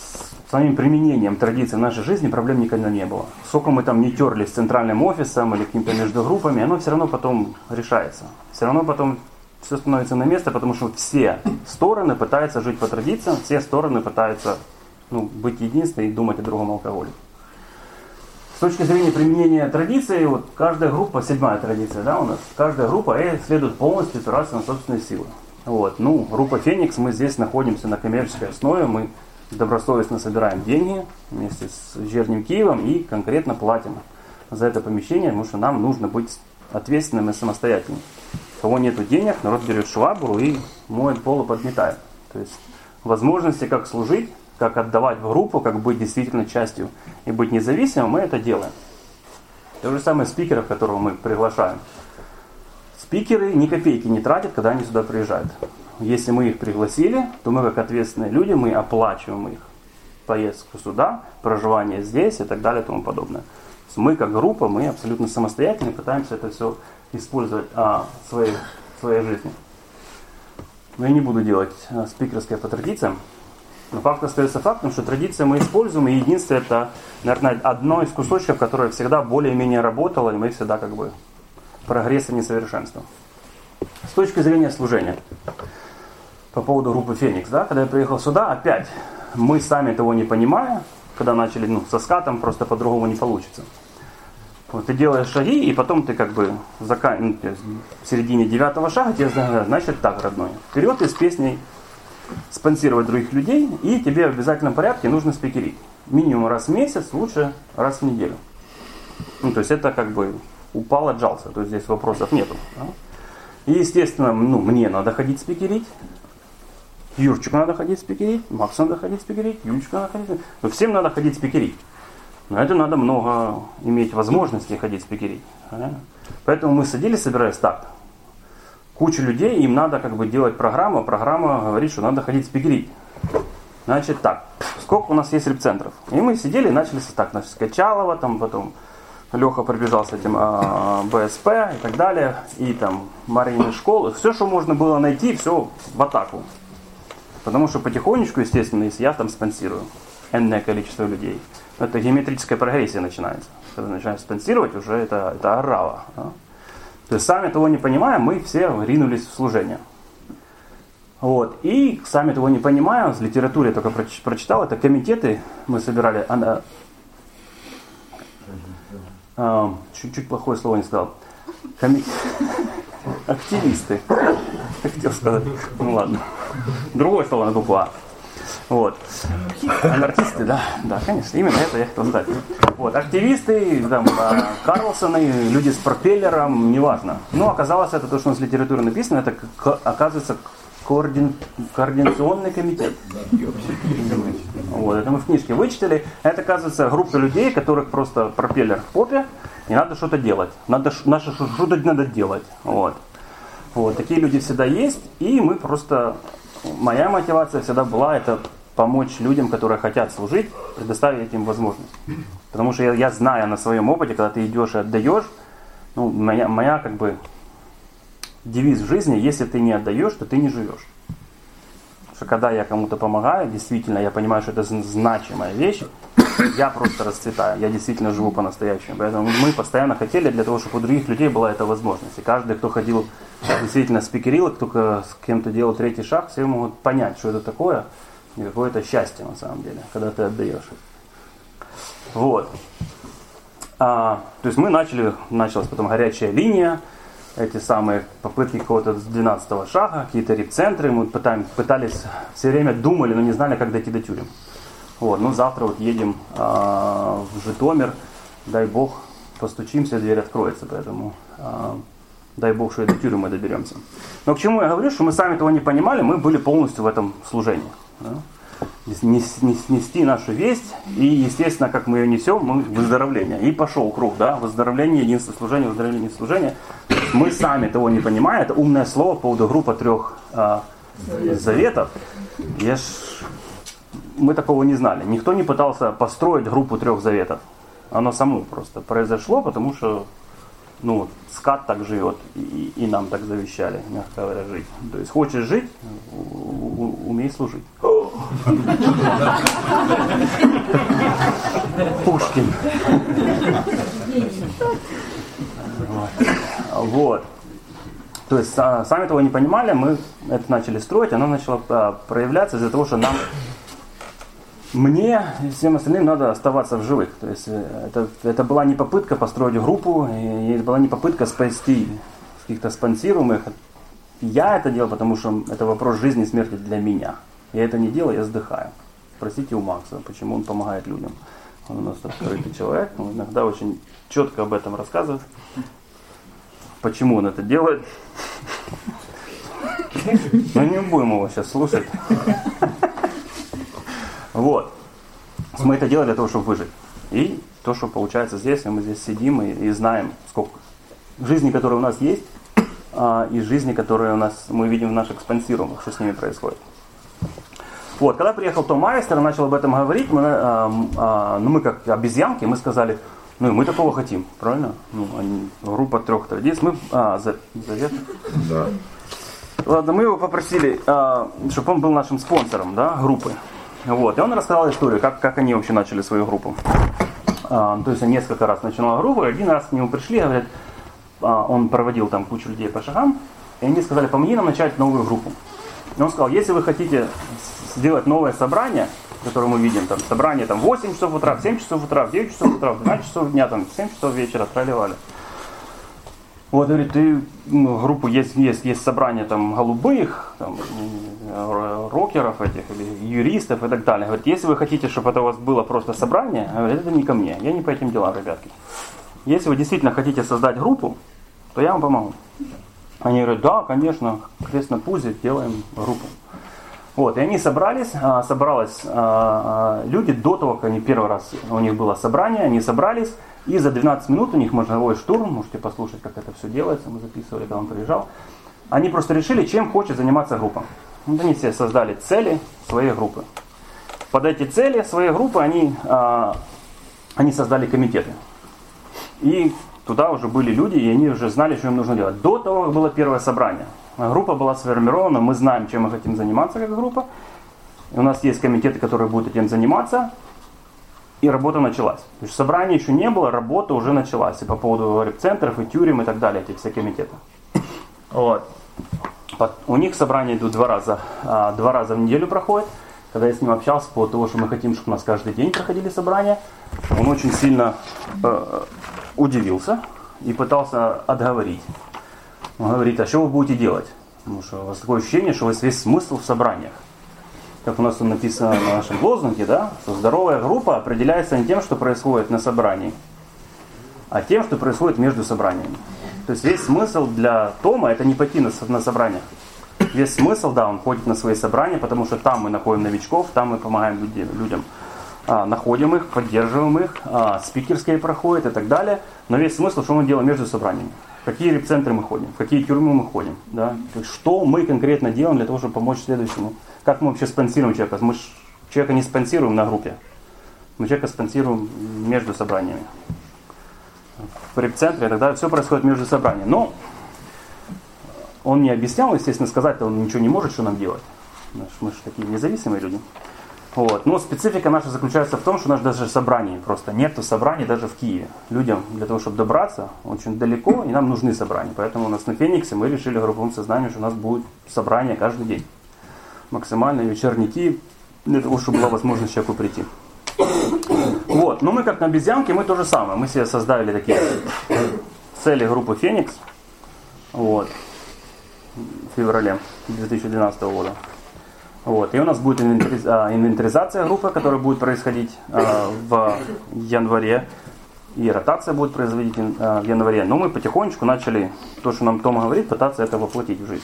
самим применением традиций в нашей жизни проблем никогда не было. Сколько мы там не терлись с центральным офисом или какими-то между группами, оно все равно потом решается. Все равно потом все становится на место, потому что все стороны пытаются жить по традициям, все стороны пытаются быть единственной и думать о другом алкоголе. С точки зрения применения традиций, вот каждая группа, 7-я традиция, да, у нас, каждая группа следует полностью опираться на собственные силы. Вот. Группа «Феникс», мы здесь находимся на коммерческой основе, мы добросовестно собираем деньги вместе с Вечерним Киевом и конкретно платим за это помещение, потому что нам нужно быть ответственным и самостоятельным. У кого нету денег, народ берет швабру и моет пол и подметает. То есть возможности, как служить, как отдавать в группу, как быть действительно частью и быть независимым, мы это делаем. То же самое спикеров, которого мы приглашаем. Спикеры ни копейки не тратят, когда они сюда приезжают. Если мы их пригласили, то мы, как ответственные люди, мы оплачиваем их поездку сюда, проживание здесь и так далее и тому подобное. То есть мы, как группа, мы абсолютно самостоятельно пытаемся это все использовать в своей жизни. Но я не буду делать спикерское по традициям. Но факт остается фактом, что традиции мы используем, и единственное, это, наверное, одно из кусочков, которое всегда более-менее работало, и мы всегда прогресс и несовершенство. С точки зрения служения, по поводу группы «Феникс», да, когда я приехал сюда, опять, мы сами того не понимая, когда начали со скатом, просто по-другому не получится. Вот, ты делаешь шаги, и потом ты в середине 9-го шага тебе говорят, значит так, родной, вперед и с песней спонсировать других людей, и тебе в обязательном порядке нужно спикерить. Минимум раз в месяц, лучше раз в неделю. То есть это упал, отжался, то есть здесь вопросов нету. Да? И естественно, мне надо ходить спикерить, Юрчику надо ходить спикерить, Максу надо ходить спикерить, Юлечку надо ходить. Всем надо ходить спикерить. Но это надо много иметь возможностей ходить спикерить. Понятно? Поэтому мы садились, собирались так. Куча людей, им надо делать программу, а программа говорит, что надо ходить спикерить. Значит так, сколько у нас есть репцентров? И мы сидели и начали так, Скачалова, потом Леха пробежал с этим БСП и так далее, и Марьины школы. Все, что можно было найти, все в атаку. Потому что потихонечку, естественно, если я спонсирую энное количество людей, это геометрическая прогрессия начинается. Когда начинаешь спонсировать, уже это орава. Да? То есть сами того не понимая, мы все ринулись в служение. Вот. И сами того не понимая, в литературе я только прочитал, это комитеты, мы собирали, чуть-чуть плохое слово не сказал, активисты, хотел сказать, ладно, другое слово на букву А. Вот. Анархисты, да, конечно, именно это я хотел сказать. Вот, активисты, Карлсоны, люди с пропеллером, неважно. Но оказалось, это то, что у нас в литературе написано, это оказывается координационный комитет. Вот, это мы в книжке вычитали. Это, оказывается, группа людей, которых просто пропеллер в попе, и надо что-то делать. Что-то надо делать. Вот, такие люди всегда есть, и мы просто... Моя мотивация всегда была это помочь людям, которые хотят служить, предоставить им возможность. Потому что я знаю на своем опыте, когда ты идешь и отдаешь, моя девиз в жизни, если ты не отдаешь, то ты не живешь. Потому что когда я кому-то помогаю, действительно, я понимаю, что это значимая вещь, я просто расцветаю, я действительно живу по-настоящему. Поэтому мы постоянно хотели для того, чтобы у других людей была эта возможность. И каждый, кто ходил, действительно спикерил, кто с кем-то делал третий шаг, все могут понять, что это такое, и какое это счастье на самом деле, когда ты отдаешь. Вот. То есть мы началась потом горячая линия, эти самые попытки какого-то с 12-го шага, какие-то репцентры, мы пытались, все время думали, но не знали, как дойти до тюрем. Вот, завтра едем в Житомир, дай Бог, постучимся, дверь откроется, поэтому дай Бог, что и до тюрьмы мы доберемся. Но к чему я говорю, что мы сами того не понимали, мы были полностью в этом служении. Да? Нести нашу весть, и, естественно, как мы ее несем, мы выздоровление. И пошел круг, да, выздоровление, единство служения, выздоровление, служение. Мы сами того не понимаем, это умное слово по поводу группы 3 заветов. Мы такого не знали. Никто не пытался построить группу 3 заветов. Оно само просто произошло, потому что скат так живет, и нам так завещали, мягко говоря, жить. То есть хочешь жить, умей служить. Пушкин. Вот. То есть сами того не понимали, мы это начали строить, оно начало проявляться из-за того, что мне и всем остальным надо оставаться в живых. То есть это была не попытка построить группу, и это была не попытка спасти каких-то спонсируемых. Я это делал, потому что это вопрос жизни и смерти для меня. Я это не делаю, я сдыхаю. Спросите у Макса, почему он помогает людям. Он у нас открытый человек, он иногда очень четко об этом рассказывает. Почему он это делает? Но не будем его сейчас слушать. Вот. Мы это делали для того, чтобы выжить. И то, что получается здесь, мы здесь сидим и знаем, сколько жизни, которые у нас есть, и жизни, которые у нас мы видим в наших спонсируемых, что с ними происходит. Вот. Когда приехал Том Айстер и начал об этом говорить, мы как обезьянки, мы сказали, мы такого хотим, правильно? Группа 3 традиций. Завет? Да. Ладно, мы его попросили, чтобы он был нашим спонсором, да, группы. Вот. И он рассказал историю, как они вообще начали свою группу. То есть он несколько раз начинал группу, и один раз к нему пришли, говорят, он проводил там кучу людей по шагам, и они сказали, помоги нам начать новую группу. И он сказал, если вы хотите сделать новое собрание, которое мы видим, там, собрание там, в 8 часов утра, в 7 часов утра, в 9 часов утра, в 12 часов дня, там, в 7 часов вечера, трали-вали. Вот, говорит, группу есть собрание там, голубых, там, рокеров этих, или юристов и так далее. Говорит, если вы хотите, чтобы это у вас было просто собрание, говорит, это не ко мне, я не по этим делам, ребятки. Если вы действительно хотите создать группу, то я вам помогу. Они говорят, да, конечно, крест на пузе, делаем группу. Вот, и они собрались люди до того, как они первый раз, у них было собрание, они собрались, и за 12 минут у них мозговой штурм, можете послушать, как это все делается, мы записывали, когда он приезжал. Они просто решили, чем хочет заниматься группа. Вот они себе создали цели своей группы. Под эти цели своей группы они создали комитеты. И туда уже были люди, и они уже знали, что им нужно делать. До того, как было первое собрание. Группа была сформирована, мы знаем, чем мы хотим заниматься как группа. И у нас есть комитеты, которые будут этим заниматься. И работа началась. То есть собрания еще не было, работа уже началась. И по поводу репцентров, и тюрем, и так далее, эти все комитеты. Вот. У них собрания идут 2 раза в неделю проходят. Когда я с ним общался по поводу того, что мы хотим, чтобы у нас каждый день проходили собрания, он очень сильно удивился и пытался отговорить. Он говорит, а что вы будете делать? Потому что у вас такое ощущение, что у вас весь смысл в собраниях. Как у нас тут написано на нашем лозунге, да, что здоровая группа определяется не тем, что происходит на собрании, а тем, что происходит между собраниями. То есть весь смысл для Тома это не пойти на собрание. Весь смысл, да, он ходит на свои собрания, потому что там мы находим новичков, там мы помогаем людям. Находим их, поддерживаем их, спикерские проходят и так далее. Но весь смысл, что мы делаем между собраниями. В какие репцентры мы ходим, в какие тюрьмы мы ходим. Да? То есть, что мы конкретно делаем для того, чтобы помочь следующему. Как мы вообще спонсируем человека? Мы человека не спонсируем на группе. Мы человека спонсируем между собраниями. В репцентре и так далее. Все происходит между собраниями. Но он не объяснял, естественно, сказать-то он ничего не может, что нам делать. Мы же такие независимые люди. Вот. Но специфика наша заключается в том, что у нас даже собраний просто нету собраний даже в Киеве. Людям для того, чтобы добраться очень далеко, и нам нужны собрания. Поэтому у нас на Фениксе мы решили в групповом сознании, что у нас будет собрание каждый день. Максимально вечерники, для того, чтобы была возможность человеку прийти. Вот. Но мы как на обезьянке, мы то же самое. Мы себе создали такие цели группы Феникс. Вот. В феврале 2012 года. Вот. И у нас будет инвентаризация группы, которая будет происходить в январе. И ротация будет происходить в январе. Но мы потихонечку начали, то, что нам Тома говорит, пытаться это воплотить в жизнь.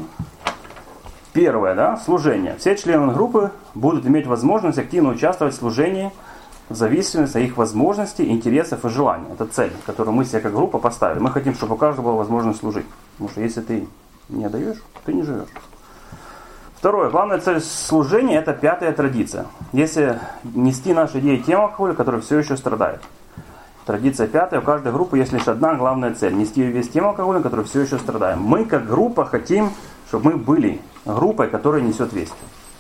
Первое, да, служение. Все члены группы будут иметь возможность активно участвовать в служении в зависимости от их возможностей, интересов и желаний. Это цель, которую мы себе как группа поставили. Мы хотим, чтобы у каждого была возможность служить. Потому что если ты не отдаешь, ты не живешь. Второе. Главная цель служения – это 5-я традиция. Если нести наши идеи тем алкоголю, который все еще страдает. Традиция 5-я. У каждой группы есть лишь одна главная цель – нести весь тем алкоголю, который все еще страдаем. Мы как группа хотим, чтобы мы были группой, которая несет весть.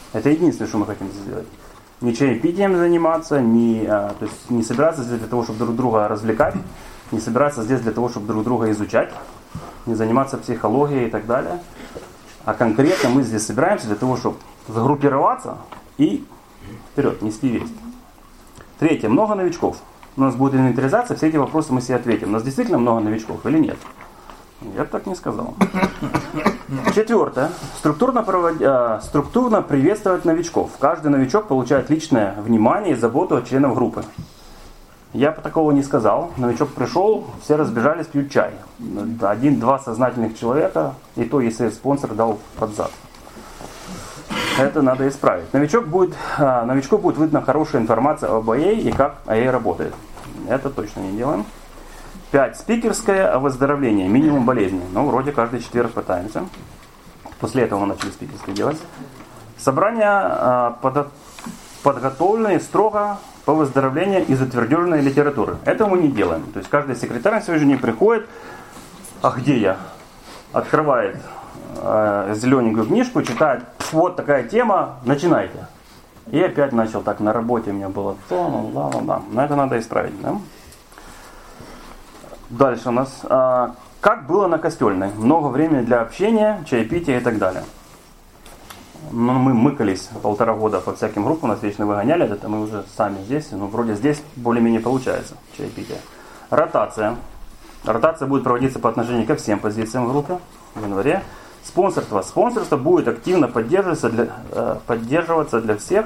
Это единственное, что мы хотим сделать. Не чаепитием заниматься, то есть не собираться здесь для того, чтобы друг друга развлекать, не собираться здесь для того, чтобы друг друга изучать, не заниматься психологией и так далее. А конкретно мы здесь собираемся для того, чтобы загруппироваться и вперед, нести весть. Третье. Много новичков. У нас будет инвентаризация, все эти вопросы мы себе ответим. У нас действительно много новичков или нет? Я бы так не сказал. Четвертое. Структурно приветствовать новичков. Каждый новичок получает личное внимание и заботу от членов группы. Я бы такого не сказал. Новичок пришел, все разбежались, пьют чай. 1-2 сознательных человека, и то, если спонсор дал под зад. Это надо исправить. Новичку будет выдана хорошая информация об АЭ и как АЭ работает. Это точно не делаем. 5. Спикерское о выздоровлении. Минимум болезни. Ну, вроде каждый четверг пытаемся. После этого мы начали спикерское делать. Собрания подготовленные строго по выздоровлению из утвержденной литературы. Это мы не делаем. То есть каждый секретарь на сегодня не приходит, а где я? Открывает зелененькую книжку, читает, вот такая тема, начинайте. И опять начал так, на работе у меня было то, но это надо исправить, да? Дальше у нас, как было на Костельной, много времени для общения, чаепития и так далее. Ну, мы мыкались 1,5 года по всяким группам, нас вечно выгоняли, это мы уже сами здесь, но вроде здесь более-менее получается чаепитие. Ротация. Ротация будет проводиться по отношению ко всем позициям в группе в январе. Спонсорство. Спонсорство будет активно поддерживаться для всех,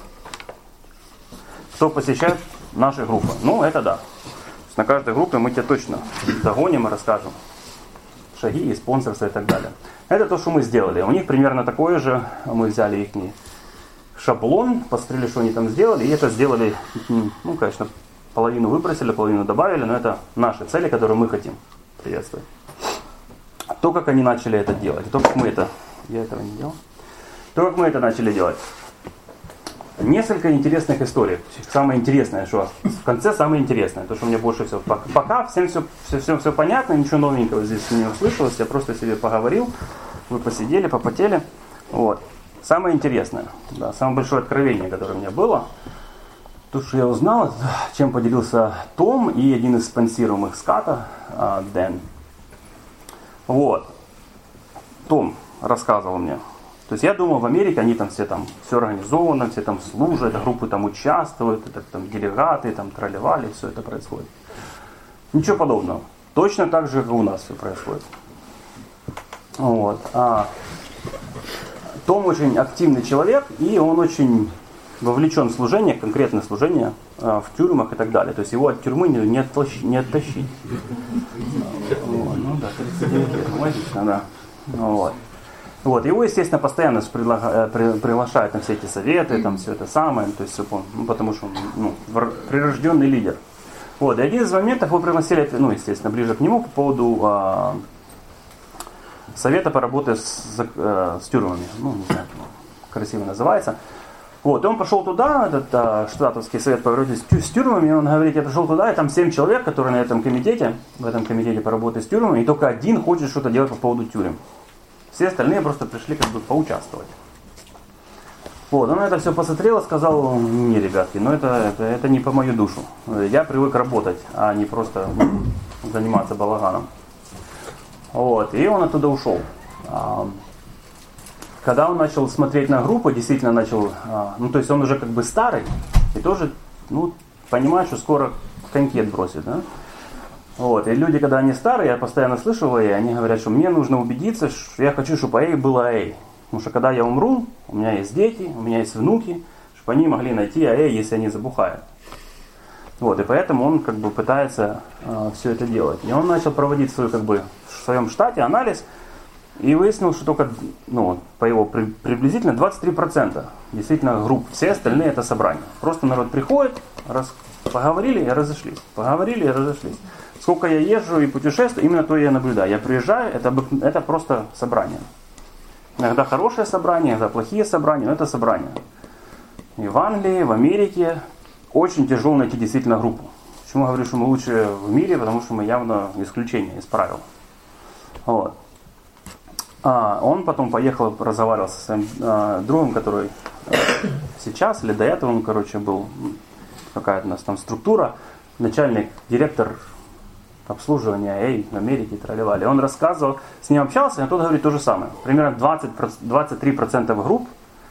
кто посещает наши группы. Ну, это да. На каждой группе мы тебе точно догоним и расскажем шаги и спонсорство и так далее. Это то, что мы сделали. У них примерно такое же. Мы взяли их шаблон, посмотрели, что они там сделали, и это сделали, ну, конечно, половину выбросили, половину добавили, но это наши цели, которые мы хотим приветствовать. То, как они начали это делать, то, как мы это... Я этого не делал. То, как мы это начали делать. Несколько интересных историй. Самое интересное, что в конце самое интересное, то, что мне больше всего. Пока всем все понятно, ничего новенького здесь не услышалось, я просто себе поговорил, вы посидели, попотели. Вот. Самое интересное, да, самое большое откровение, которое у меня было, то, что я узнал, чем поделился Том и один из спонсируемых ската, Дэн. Вот. Том рассказывал мне. То есть я думал, в Америке они там все организованы, все там служат, группы там участвуют, это, там делегаты, там тролливали, все это происходит. Ничего подобного. Точно так же, как у нас все происходит. Вот. Том очень активный человек, и он очень вовлечен в служение, конкретное служение в тюрьмах и так далее. То есть его от тюрьмы не оттащить. Ну да, 39 лет, логично, да. Вот. Его, естественно, постоянно приглашают на все эти советы, там все это самое, то есть, потому что он прирожденный лидер. Вот. И один из моментов его пригласили, естественно, ближе к нему по поводу совета по работе с тюрьмами. Не знаю, как красиво называется. Вот. И он пошел туда, этот штатовский совет по работе с тюрьмами, и он говорит, я пришел туда, и там 7 человек, которые в этом комитете по работе с тюрьмами, и только один хочет что-то делать по поводу тюрем. Все остальные просто пришли как бы поучаствовать. Вот, он это все посмотрел и сказал, не, ребятки, это не по мою душу. Я привык работать, а не просто заниматься балаганом. Вот, и он оттуда ушел. Когда он начал смотреть на группу, действительно начал, то есть он уже как бы старый, и тоже, понимает, что скоро коньки отбросит, да? Вот. И люди, когда они старые, я постоянно слышу АЭ, они говорят, что мне нужно убедиться, что я хочу, чтобы АЭ было АЭ. Потому что когда я умру, у меня есть дети, у меня есть внуки, чтобы они могли найти АЭ, если они забухают. Вот. И поэтому он как бы пытается все это делать. И он начал проводить в своем штате анализ и выяснил, что только, по его приблизительно 23% действительно групп. Все остальные это собрания. Просто народ приходит, поговорили и разошлись. Сколько я езжу и путешествую, именно то я наблюдаю. Я приезжаю, это просто собрание. Иногда хорошее собрание, иногда плохие собрания, но это собрание. И в Англии, в Америке очень тяжело найти действительно группу. Почему я говорю, что мы лучшие в мире? Потому что мы явно исключение из правил. Вот. Он потом поехал, разговаривал со своим другом, который сейчас или до этого, он, короче, был, какая-то у нас там структура, начальник, директор обслуживания в Америке, тролливали. Он рассказывал, с ним общался, и тот говорит то же самое. Примерно 23% групп,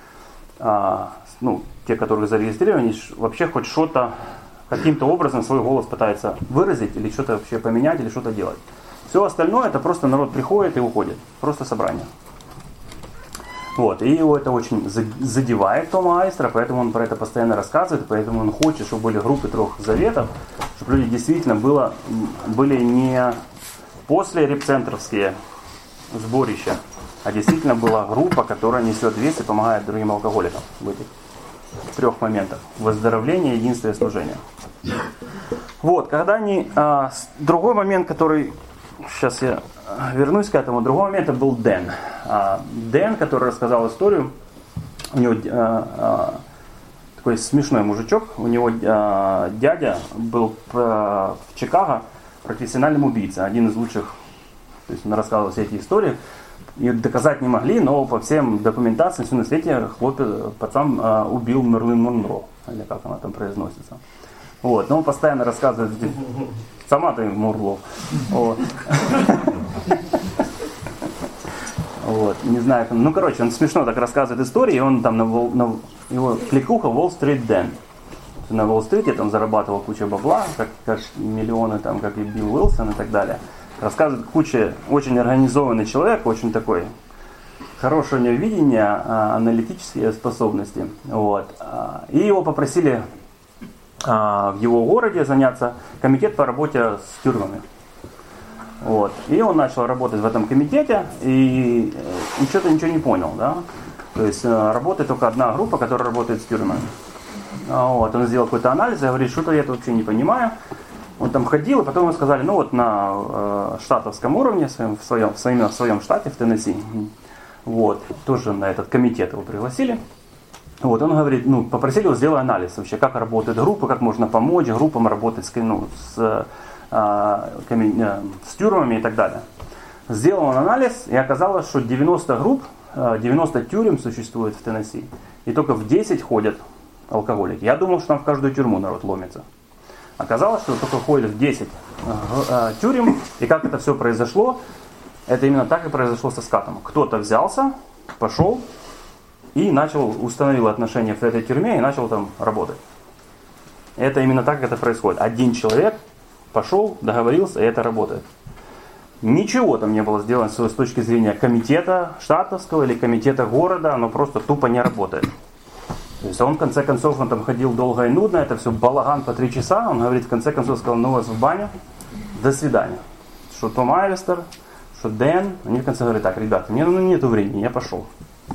те, которые зарегистрированы, вообще хоть что-то, каким-то образом свой голос пытается выразить, или что-то вообще поменять, или что-то делать. Все остальное, это просто народ приходит и уходит. Просто собрание. Вот. И его это очень задевает Тома Айстера, поэтому он про это постоянно рассказывает, поэтому он хочет, чтобы были группы 3 заветов, чтобы люди действительно были не после репцентровские сборища, а действительно была группа, которая несет весть и помогает другим алкоголикам в этих 3 моментах. Выздоровление, единство и служение. Вот, когда они... другой момент, который... Сейчас я вернусь к этому. Другой момент это был Дэн. Дэн, который рассказал историю, у него такой смешной мужичок, у него дядя был в Чикаго профессиональным убийцей, один из лучших, то есть он рассказывал все эти истории, и доказать не могли, но по всем документациям, все на свете, пацан убил Мерлин Монро, или как она там произносится. Вот, но он постоянно рассказывает, сама ты Мурло. Вот. Вот, не знаю, он смешно так рассказывает истории, и он там его кликуха Wall Street Dan. На Уолл-стрите там зарабатывал кучу бабла, как миллионы, там, как и Билл Уилсон и так далее. Рассказывает очень организованный человек, очень такой, хорошее у него видение, аналитические способности. Вот. И его попросили в его городе заняться комитет по работе с тюрьмами. Вот. И он начал работать в этом комитете и что-то ничего не понял. Да? То есть работает только одна группа, которая работает с тюрьмами. Вот. Он сделал какой-то анализ и говорит, что-то я это вообще не понимаю. Он там ходил, и потом ему сказали, на штатовском уровне, в своем штате, в Теннесси, вот, тоже на этот комитет его пригласили. Вот, он говорит, попросили его сделать анализ вообще, как работают группы, как можно помочь группам работать с тюрьмами и так далее. Сделал он анализ, и оказалось, что 90 групп, 90 тюрем существует в Теннесси, и только в 10 ходят алкоголики. Я думал, что там в каждую тюрьму народ ломится. Оказалось, что только ходят в 10 тюрем, и как это все произошло, это именно так и произошло со скатом. Кто-то взялся, пошел и установил отношения в этой тюрьме и начал там работать. Это именно так это происходит. Один человек пошел, договорился, и это работает. Ничего там не было сделано с точки зрения комитета штатовского или комитета города, оно просто тупо не работает. То есть он в конце концов, он там ходил долго и нудно, это все балаган по 3 часа, он говорит, в конце концов сказал, вас в баню, до свидания. Что Том Айстер, что Дэн, они в конце говорят, так, ребята, мне нету времени, я пошел.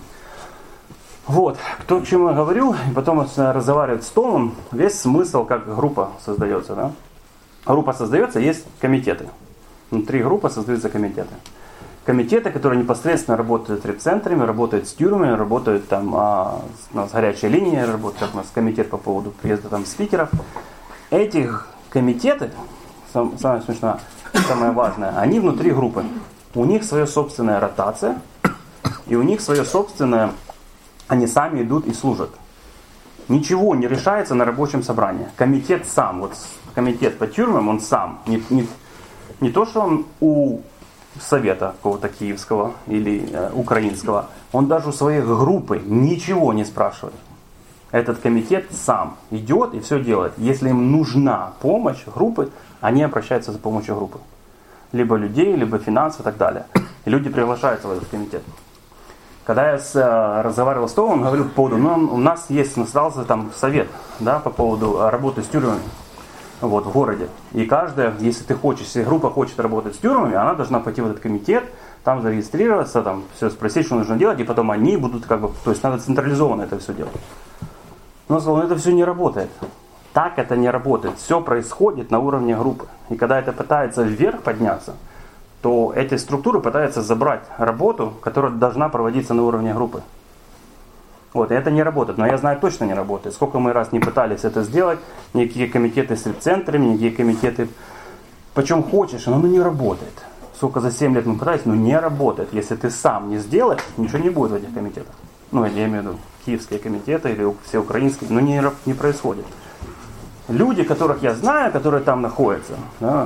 Вот, кто к чему я говорю, и потом разговаривает с Томом, весь смысл, как группа создается. Да? Группа создается, есть комитеты. Внутри группы создаются комитеты. Комитеты, которые непосредственно работают с репцентрами, работают с тюрьмами, работают там с горячей линией, работают, как у нас комитет по поводу приезда там спикеров. Эти комитеты, самое смешное, самое важное, они внутри группы. У них своя собственная ротация, и у них свое собственное, они сами идут и служат. Ничего не решается на рабочем собрании. Комитет сам, комитет по тюрьмам, он сам. Не то, что он у совета какого-то киевского или украинского, он даже у своей группы ничего не спрашивает. Этот комитет сам идет и все делает. Если им нужна помощь группы, они обращаются за помощью группы. Либо людей, либо финансов и так далее. И люди приглашаются в этот комитет. Когда я разговаривал с Томом, он говорил по поводу, у нас остался там совет, да, по поводу работы с тюрьмами. В городе. И каждая, если группа хочет работать с тюрьмами, она должна пойти в этот комитет, там зарегистрироваться, там все спросить, что нужно делать, и потом они будут то есть надо централизованно это все делать. Но он сказал, это все не работает. Так это не работает. Все происходит на уровне группы. И когда это пытается вверх подняться, то эти структуры пытаются забрать работу, которая должна проводиться на уровне группы. Вот, и это не работает, но я знаю, точно не работает. Сколько мы раз не пытались это сделать, никакие комитеты с репцентрами, никакие комитеты, почем хочешь, оно не работает. сколько за 7 лет мы пытались, но не работает. Если ты сам не сделаешь, ничего не будет в этих комитетах. Ну, я имею в виду киевские комитеты или все украинские, но не происходит. Люди, которых я знаю, которые там находятся, да,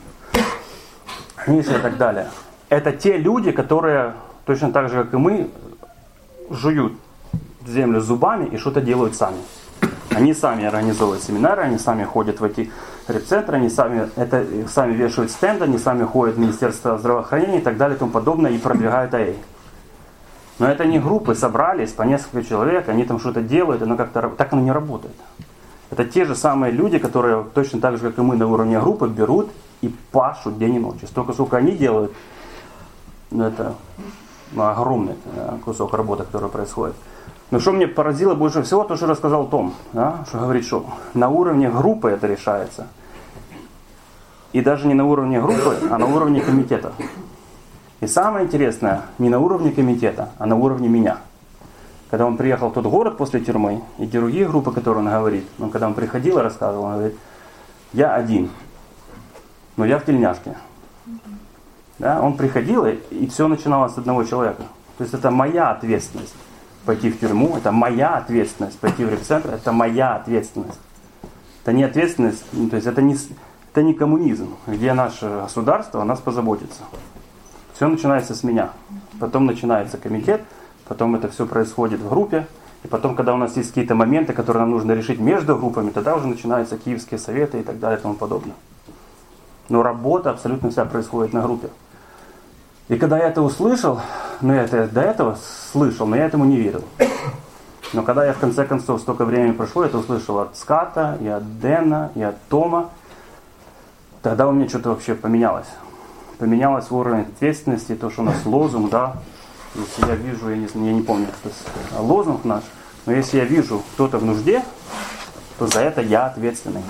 Миша и так далее, это те люди, которые точно так же, как и мы, жуют землю зубами и что-то делают сами. Они сами организовывают семинары, они сами ходят в эти репцентры, они сами вешают стенды, они сами ходят в Министерство здравоохранения и так далее и тому подобное и продвигают АЭ. Но это не группы, собрались по несколько человек, они там что-то делают, оно как-то так оно не работает. Это те же самые люди, которые точно так же, как и мы на уровне группы, берут и пашут день и ночь. Столько, сколько они делают, это огромный кусок работы, который происходит. Но что мне поразило больше всего, то, что рассказал Том, да, что говорит, что на уровне группы это решается. И даже не на уровне группы, а на уровне комитета. И самое интересное, не на уровне комитета, а на уровне меня. Когда он приехал в тот город после тюрьмы, и другие группы, которые он говорит, когда он приходил и рассказывал, он говорит, я один, но я в тельняшке. Да, он приходил, и все начиналось с одного человека. То есть это моя ответственность пойти в тюрьму, это моя ответственность пойти в репцентр, это моя ответственность. Это не ответственность, то есть это не коммунизм, где наше государство о нас позаботится. Все начинается с меня. Потом начинается комитет, потом это все происходит в группе, и потом, когда у нас есть какие-то моменты, которые нам нужно решить между группами, тогда уже начинаются киевские советы и так далее и тому подобное. Но работа абсолютно вся происходит на группе. И когда я это услышал, я это до этого слышал, но я этому не верил. Но когда я в конце концов столько времени прошло, это услышал от Ската, и от Дэна, и от Тома, тогда у меня что-то вообще поменялось. Поменялось уровень ответственности, то, что у нас лозунг, да. Если я вижу, я не помню, что лозунг наш, но если я вижу кто-то в нужде, то за это я ответственный.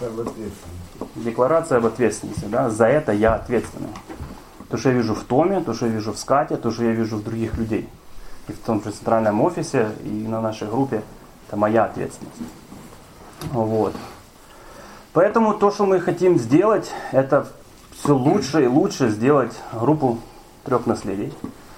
Декларация об ответственности, да, за это я ответственный. То, что я вижу в Томе, то, что я вижу в Скате, то, что я вижу в других людей. И в том же центральном офисе, и на нашей группе, это моя ответственность. Вот. Поэтому то, что мы хотим сделать, это все лучше и лучше сделать группу 3 наследий.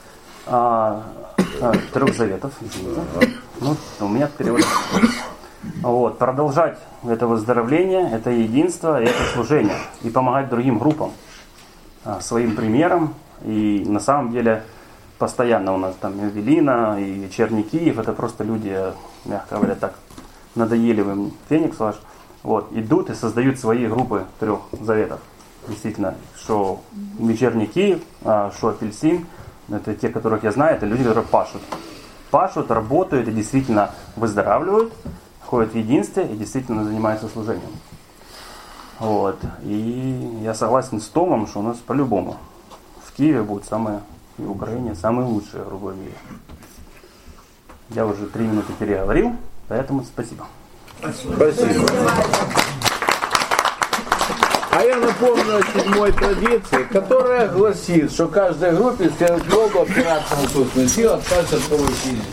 3 заветов, извините. Ну, у меня перевод. Вот. Продолжать это выздоровление, это единство, это служение. И помогать другим группам. Своим примером. И на самом деле постоянно у нас там Эвелина и Вечерний Киев, это просто люди, мягко говоря, так надоели Феникс ваш, вот, идут и создают свои группы 3 заветов. Действительно, что Вечерний Киев, что Апельсин, это те, которых я знаю, это люди, которые пашут. Пашут, работают и действительно выздоравливают, ходят в единстве и действительно занимаются служением. Вот. И я согласен с Томом, что у нас по-любому в Киеве будет и в Украине самые лучшие группы в мире. Я уже 3 минуты переговорил, поэтому спасибо. Спасибо. А я напомню о 7-й традиции, которая гласит, что каждой группе следует Богу опираться на собственную силу, откажется от помощи.